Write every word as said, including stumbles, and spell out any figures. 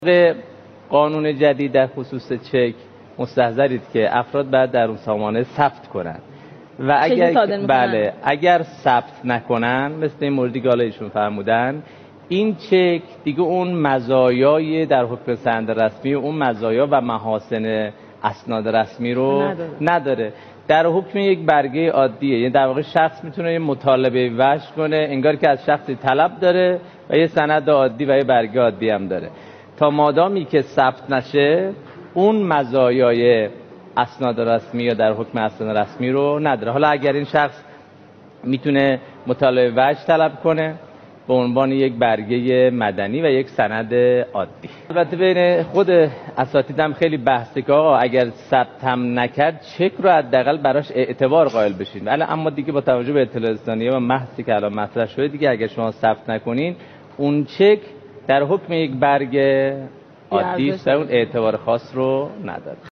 به قانون جدید در خصوص چک مستحضرید که افراد باید در اون سامانه ثبت کنند و اگر بله اگر ثبت نکنن، مثل این موردی که حالا ایشون فرمودن، این چک دیگه اون مزایای در حکم سند رسمی، اون مزایا و محاسن اسناد رسمی رو نداره, نداره. در حکم یک برگه عادیه، یعنی در واقع شخص میتونه یه مطالبه وجه کنه انگار که از شخصی طلب داره و یه سند عادی و یه برگه عادی هم داره. تا مادامی که ثبت نشه، اون مزایای اسناد رسمی یا در حکم اسناد رسمی رو نداره. حالا اگر این شخص میتونه مطالبه وجه طلب کنه به عنوان یک برگه مدنی و یک سند عادی. البته بین خود اساتید هم خیلی بحثه که آقا اگر ثبت هم نکرد چک رو حداقل براش اعتبار قائل بشین. ولی اما دیگه با توجه به اطلاع رسانی‌ها و بحثی که الان مطرح شده، دیگه اگر شما ثبت نکنین، اون چک در حکم یک برگ عادی است و اون اعتبار خاص رو نداره.